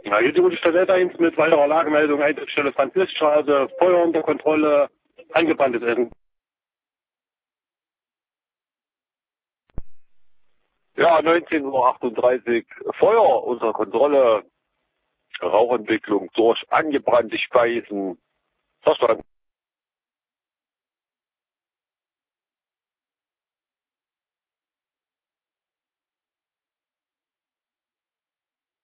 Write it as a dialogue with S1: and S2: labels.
S1: Ja, hier die Bundesstelle 1 mit weiterer Lagemeldung, Eintrittsstelle Franz-Liszt-Straße, Feuer unter Kontrolle, angebranntes Essen.
S2: Ja, 19:38 Uhr, Feuer unter Kontrolle, Rauchentwicklung durch angebrannte Speisen. Verstanden.